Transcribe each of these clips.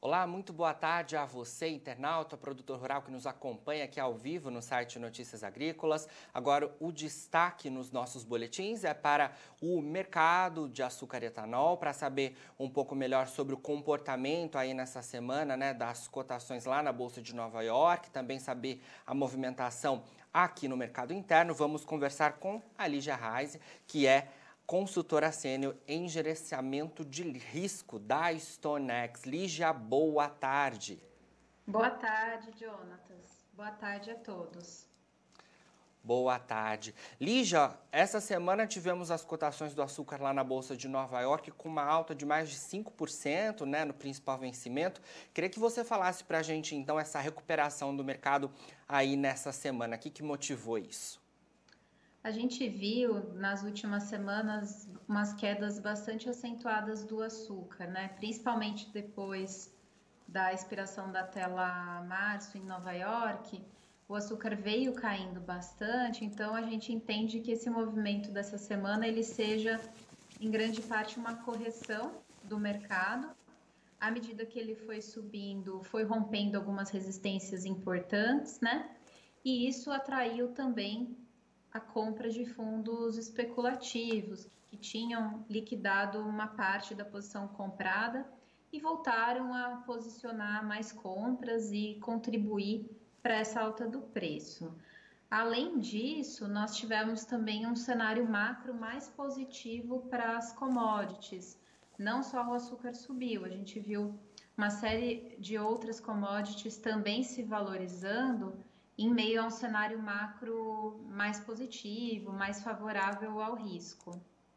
Olá, muito boa tarde a você, internauta, produtor rural que nos acompanha aqui ao vivo no site Notícias Agrícolas. Agora, o destaque nos nossos boletins é para o mercado de açúcar e etanol, para saber um pouco melhor sobre o comportamento aí nessa semana, né, das cotações lá na Bolsa de Nova York, também saber a movimentação aqui no mercado interno. Vamos conversar com a Lígia Reis, que é consultora sênior em gerenciamento de risco da StoneX. Lígia, boa tarde. Boa tarde, Jonatas. Boa tarde a todos. Boa tarde. Lígia, essa semana tivemos as cotações do açúcar lá na Bolsa de Nova York com uma alta de mais de 5%, né, no principal vencimento. Queria que você falasse para a gente, então, essa recuperação do mercado aí nessa semana. O que motivou isso? A gente viu nas últimas semanas umas quedas bastante acentuadas do açúcar, né? Principalmente depois da expiração da tela março em Nova York, o açúcar veio caindo bastante, então a gente entende que esse movimento dessa semana ele seja em grande parte uma correção do mercado. À medida que ele foi subindo, foi rompendo algumas resistências importantes, né? E isso atraiu também a compra de fundos especulativos que tinham liquidado uma parte da posição comprada e voltaram a posicionar mais compras e contribuir para essa alta do preço. Além disso, nós tivemos também um cenário macro mais positivo para as commodities. Não só o açúcar subiu, a gente viu uma série de outras commodities também se valorizando em meio a um cenário macro mais positivo, mais favorável ao risco.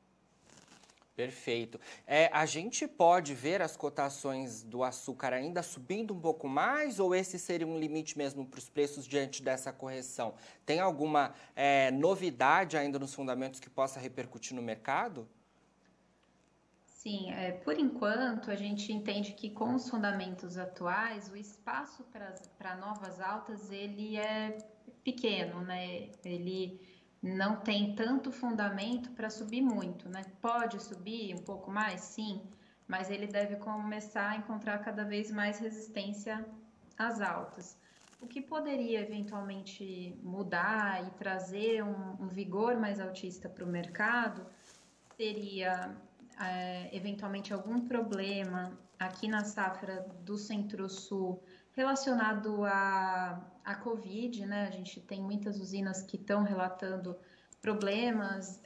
Perfeito. A gente pode ver as cotações do açúcar ainda subindo um pouco mais ou esse seria um limite mesmo para os preços diante dessa correção? Tem alguma novidade ainda nos fundamentos que possa repercutir no mercado? Sim, por enquanto a gente entende que com os fundamentos atuais o espaço para novas altas ele é pequeno, né? Ele não tem tanto fundamento para subir muito, né? Pode subir um pouco mais, sim, mas ele deve começar a encontrar cada vez mais resistência às altas. O que poderia eventualmente mudar e trazer um vigor mais altista para o mercado seria eventualmente algum problema aqui na safra do Centro-Sul relacionado à Covid, né? A gente tem muitas usinas que estão relatando problemas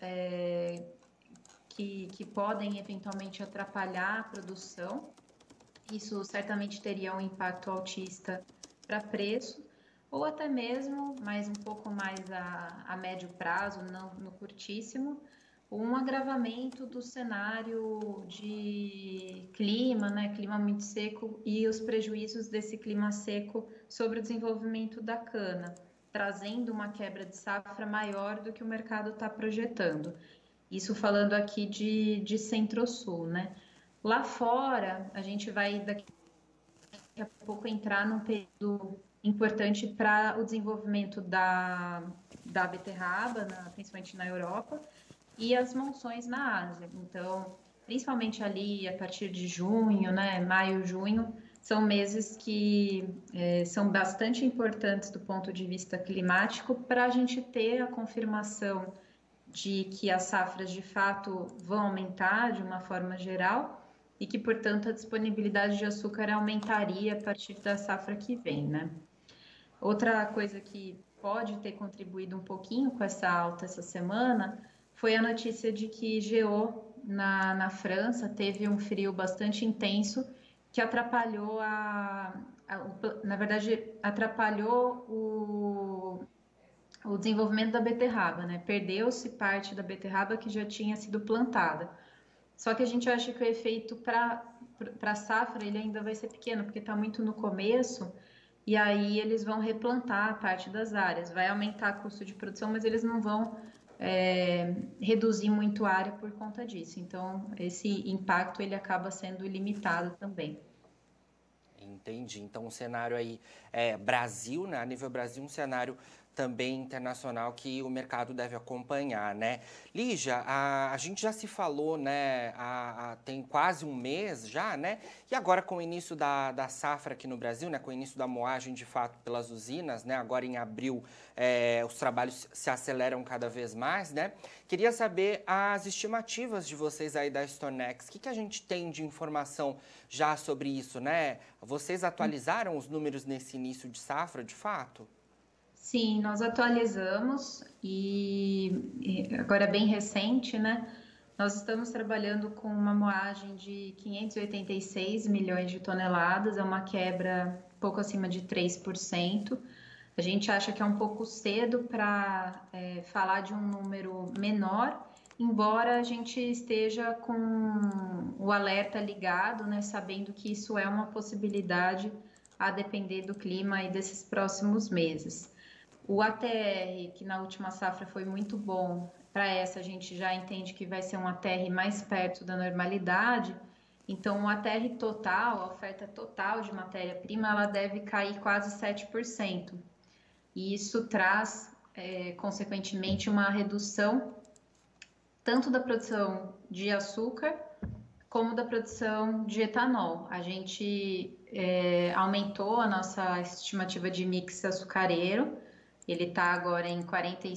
que podem eventualmente atrapalhar a produção. Isso certamente teria um impacto altista para preço, ou até mesmo, mas um pouco mais a médio prazo, não no curtíssimo, um agravamento do cenário de clima, né, clima muito seco e os prejuízos desse clima seco sobre o desenvolvimento da cana, trazendo uma quebra de safra maior do que o mercado está projetando. Isso falando aqui de Centro-Sul, né? Lá fora, a gente vai daqui a pouco entrar num período importante para o desenvolvimento da beterraba, principalmente na Europa, e as monções na Ásia. Então, principalmente ali a partir de junho, né, maio, junho, são meses que são bastante importantes do ponto de vista climático para a gente ter a confirmação de que as safras de fato vão aumentar de uma forma geral e que, portanto, a disponibilidade de açúcar aumentaria a partir da safra que vem, né? Outra coisa que pode ter contribuído um pouquinho com essa alta essa semana foi a notícia de que Geot, na França, teve um frio bastante intenso que atrapalhou na verdade, atrapalhou o desenvolvimento da beterraba, né? Perdeu-se parte da beterraba que já tinha sido plantada. Só que a gente acha que o efeito para a safra ele ainda vai ser pequeno, porque está muito no começo, e aí eles vão replantar parte das áreas. Vai aumentar o custo de produção, mas eles não vão reduzir muito a área por conta disso. Então, esse impacto ele acaba sendo limitado também. Entendi. Então, o cenário aí Brasil, né? A nível Brasil, um cenário também internacional que o mercado deve acompanhar, né? Lígia, a gente já se falou, né, tem quase um mês já, né? E agora com o início da safra aqui no Brasil, né, com o início da moagem de fato pelas usinas, né? Agora em abril os trabalhos se aceleram cada vez mais, né? Queria saber as estimativas de vocês aí da StoneX. O que a gente tem de informação já sobre isso, né? Vocês atualizaram os números nesse início de safra, de fato? Sim, nós atualizamos e agora é bem recente, né? Nós estamos trabalhando com uma moagem de 586 milhões de toneladas, é uma quebra pouco acima de 3%. A gente acha que é um pouco cedo para falar de um número menor, embora a gente esteja com o alerta ligado, né? Sabendo que isso é uma possibilidade a depender do clima e desses próximos meses. O ATR, que na última safra foi muito bom, para essa a gente já entende que vai ser um ATR mais perto da normalidade. Então, o ATR total, a oferta total de matéria-prima, ela deve cair quase 7%. E isso traz, consequentemente, uma redução tanto da produção de açúcar como da produção de etanol. A gente aumentou a nossa estimativa de mix açucareiro, ele está agora em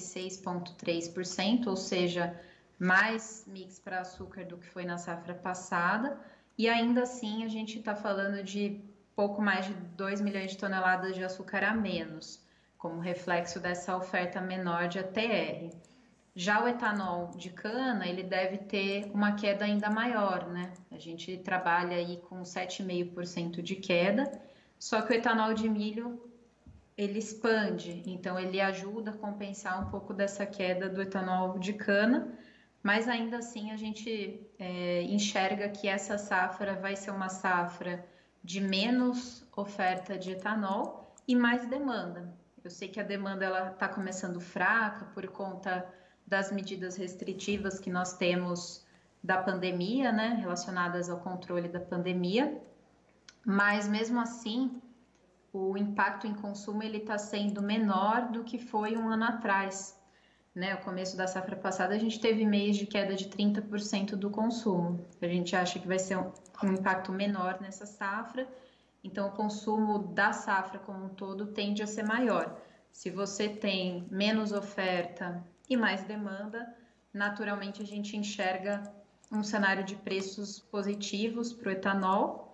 46,3%, ou seja, mais mix para açúcar do que foi na safra passada, e ainda assim a gente está falando de pouco mais de 2 milhões de toneladas de açúcar a menos, como reflexo dessa oferta menor de ATR. Já o etanol de cana, ele deve ter uma queda ainda maior, né? A gente trabalha aí com 7,5% de queda, só que o etanol de milho, ele expande, então ele ajuda a compensar um pouco dessa queda do etanol de cana, mas ainda assim a gente enxerga que essa safra vai ser uma safra de menos oferta de etanol e mais demanda. Eu sei que a demanda ela está começando fraca por conta das medidas restritivas que nós temos da pandemia, né, relacionadas ao controle da pandemia, mas mesmo assim o impacto em consumo ele está sendo menor do que foi um ano atrás, né? O começo da safra passada a gente teve mês de queda de 30% do consumo. A gente acha que vai ser um impacto menor nessa safra, então o consumo da safra como um todo tende a ser maior. Se você tem menos oferta e mais demanda, naturalmente a gente enxerga um cenário de preços positivos para o etanol,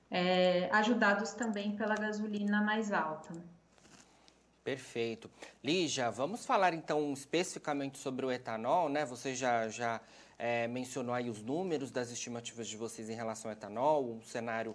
ajudados também pela gasolina mais alta. Perfeito. Lígia, vamos falar então especificamente sobre o etanol, né? Você já mencionou aí os números das estimativas de vocês em relação ao etanol, um cenário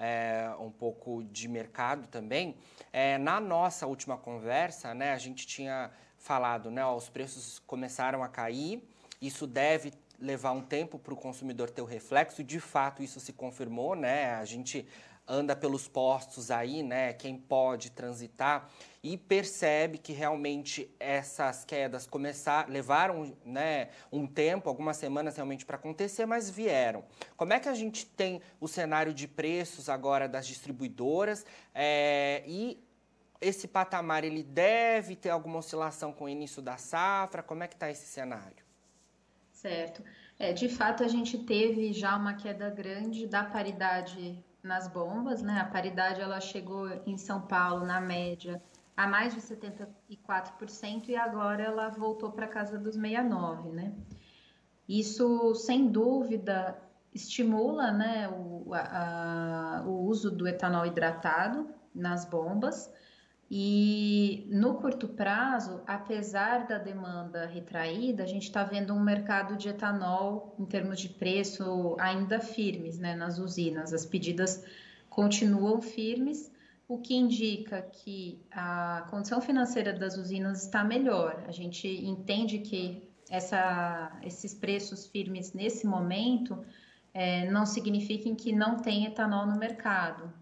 um pouco de mercado também. Na nossa última conversa, né, a gente tinha falado, né, os preços começaram a cair, isso deve levar um tempo para o consumidor ter o reflexo, de fato isso se confirmou, né? A gente anda pelos postos aí, né? Quem pode transitar e percebe que realmente essas quedas levaram, né, um tempo, algumas semanas realmente para acontecer, mas vieram. Como é que a gente tem o cenário de preços agora das distribuidoras e esse patamar ele deve ter alguma oscilação com o início da safra? Como é que está esse cenário? Certo. De fato, a gente teve já uma queda grande da paridade nas bombas, né? A paridade ela chegou em São Paulo, na média, a mais de 74% e agora ela voltou para casa dos 69%, né? Isso, sem dúvida, estimula, né, o uso do etanol hidratado nas bombas. E no curto prazo, apesar da demanda retraída, a gente está vendo um mercado de etanol, em termos de preço, ainda firmes, né, nas usinas. As pedidas continuam firmes, o que indica que a condição financeira das usinas está melhor. A gente entende que esses preços firmes nesse momento não significam que não tem etanol no mercado.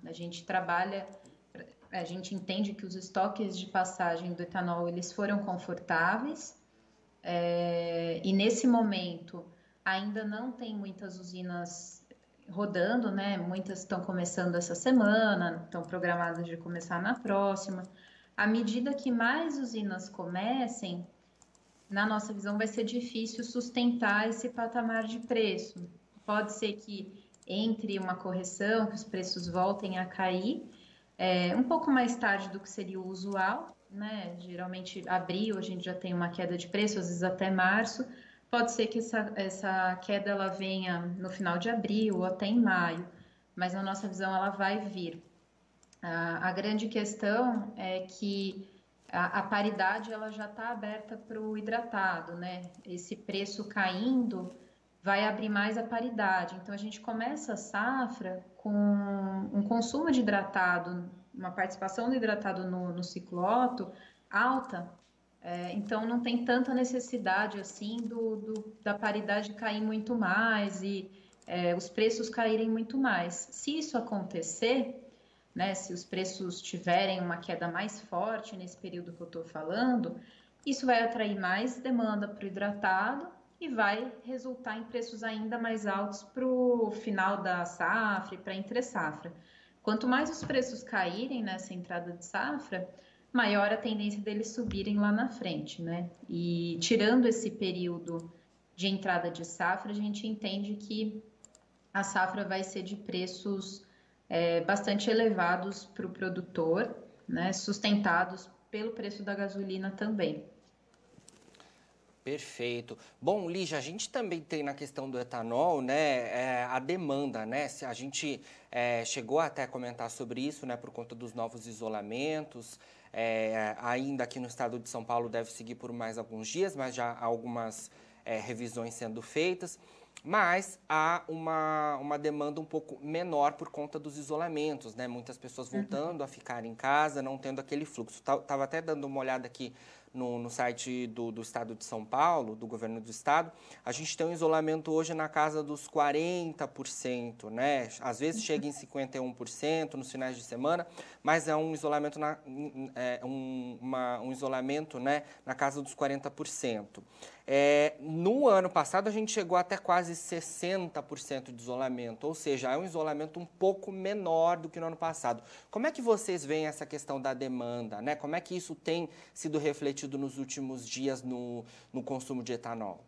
A gente entende que os estoques de passagem do etanol eles foram confortáveis e nesse momento ainda não tem muitas usinas rodando, né? Muitas estão começando essa semana, estão programadas de começar na próxima. À medida que mais usinas comecem, na nossa visão, vai ser difícil sustentar esse patamar de preço. Pode ser que entre uma correção, que os preços voltem a cair, um pouco mais tarde do que seria o usual, né? Geralmente, abril, a gente já tem uma queda de preço, às vezes até março. Pode ser que essa queda ela venha no final de abril ou até em maio, mas na nossa visão ela vai vir. A grande questão é que a paridade ela já está aberta para o hidratado, né? Esse preço caindo vai abrir mais a paridade. Então a gente começa a safra com um consumo de hidratado, uma participação do hidratado no ciclo Otto alta. Então não tem tanta necessidade assim da paridade cair muito mais e os preços caírem muito mais. Se isso acontecer, né, se os preços tiverem uma queda mais forte nesse período que eu estou falando, isso vai atrair mais demanda para o hidratado e vai resultar em preços ainda mais altos para o final da safra e para a entre safra. Quanto mais os preços caírem nessa entrada de safra, maior a tendência deles subirem lá na frente, né? E tirando esse período de entrada de safra, a gente entende que a safra vai ser de preços bastante elevados para o produtor, né, sustentados pelo preço da gasolina também. Perfeito. Bom, Lígia, a gente também tem na questão do etanol, né, a demanda, né? Se a gente chegou até a comentar sobre isso, né, por conta dos novos isolamentos. Ainda aqui no estado de São Paulo deve seguir por mais alguns dias, mas já há algumas revisões sendo feitas. Mas há uma demanda um pouco menor por conta dos isolamentos, né? Muitas pessoas voltando a ficar em casa, não tendo aquele fluxo. Estava até dando uma olhada aqui no site do estado de São Paulo, do governo do estado. A gente tem um isolamento hoje na casa dos 40%, né? Às vezes chega em 51% nos finais de semana, mas é um isolamento, um isolamento, né, na casa dos 40%. No ano passado, a gente chegou até quase 60% de isolamento, ou seja, é um isolamento um pouco menor do que no ano passado. Como é que vocês veem essa questão da demanda, né? Como é que isso tem sido refletido nos últimos dias no consumo de etanol?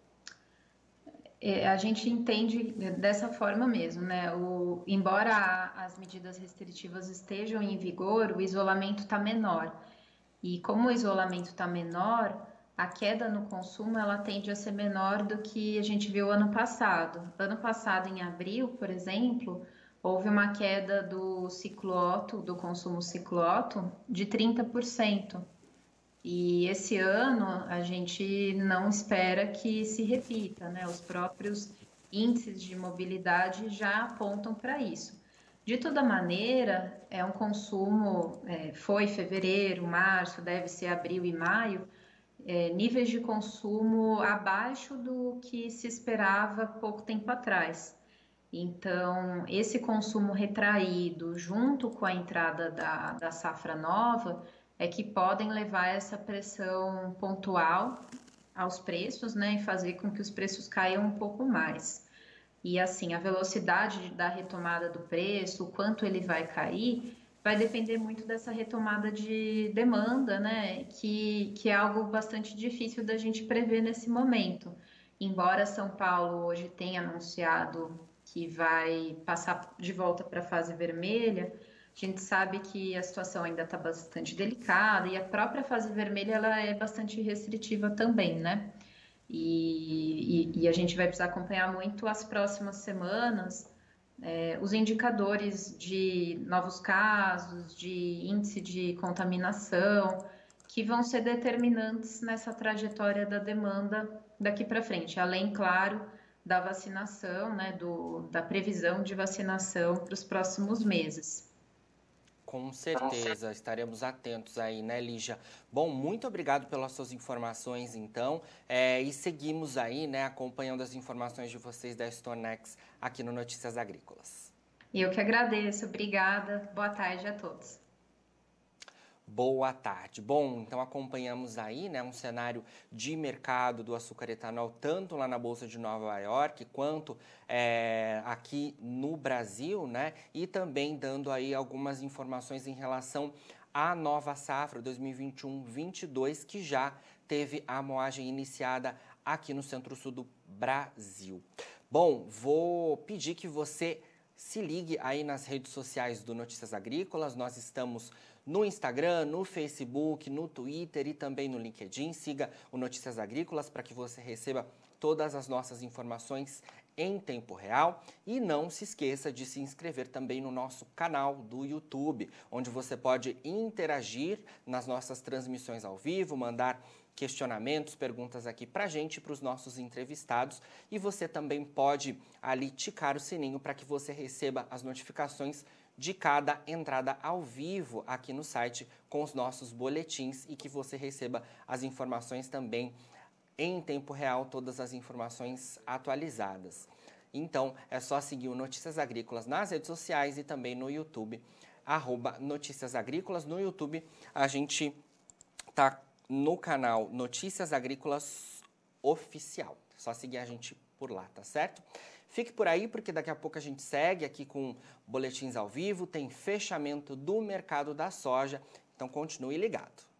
A gente entende dessa forma mesmo, né? Embora as medidas restritivas estejam em vigor, o isolamento está menor. E como o isolamento está menor, a queda no consumo ela tende a ser menor do que a gente viu ano passado. Ano passado, em abril, por exemplo, houve uma queda do ciclo Otto, do consumo ciclo Otto, de 30%. E esse ano a gente não espera que se repita, né? Os próprios índices de mobilidade já apontam para isso. De toda maneira, é um consumo, foi fevereiro, março, deve ser abril e maio, níveis de consumo abaixo do que se esperava pouco tempo atrás. Então, esse consumo retraído, junto com a entrada da safra nova, é que podem levar essa pressão pontual aos preços, né, e fazer com que os preços caiam um pouco mais. E assim, a velocidade da retomada do preço, o quanto ele vai cair, vai depender muito dessa retomada de demanda, né, que é algo bastante difícil da gente prever nesse momento. Embora São Paulo hoje tenha anunciado que vai passar de volta para a fase vermelha, a gente sabe que a situação ainda está bastante delicada e a própria fase vermelha ela é bastante restritiva também, né? E a gente vai precisar acompanhar muito as próximas semanas, os indicadores de novos casos, de índice de contaminação, que vão ser determinantes nessa trajetória da demanda daqui para frente, além, claro, da vacinação, né, da previsão de vacinação para os próximos meses. Com certeza, estaremos atentos aí, né, Lígia? Bom, muito obrigado pelas suas informações, então, e seguimos aí, né, acompanhando as informações de vocês da Stonex aqui no Notícias Agrícolas. Eu que agradeço, obrigada, boa tarde a todos. Boa tarde. Bom, então acompanhamos aí, né, um cenário de mercado do açúcar etanol, tanto lá na Bolsa de Nova York, quanto aqui no Brasil, né, e também dando aí algumas informações em relação à nova safra 2021-22, que já teve a moagem iniciada aqui no Centro-Sul do Brasil. Bom, vou pedir que você se ligue aí nas redes sociais do Notícias Agrícolas. Nós estamos no Instagram, no Facebook, no Twitter e também no LinkedIn. Siga o Notícias Agrícolas para que você receba todas as nossas informações em tempo real. E não se esqueça de se inscrever também no nosso canal do YouTube, onde você pode interagir nas nossas transmissões ao vivo, mandar questionamentos, perguntas aqui para a gente, para os nossos entrevistados. E você também pode ali ticar o sininho para que você receba as notificações de cada entrada ao vivo aqui no site com os nossos boletins e que você receba as informações também em tempo real, todas as informações atualizadas. Então, é só seguir o Notícias Agrícolas nas redes sociais e também no YouTube, @Notícias Agrícolas. No YouTube, a gente tá no canal Notícias Agrícolas Oficial. É só seguir a gente por lá, tá certo? Fique por aí, porque daqui a pouco a gente segue aqui com boletins ao vivo, tem fechamento do mercado da soja, então continue ligado.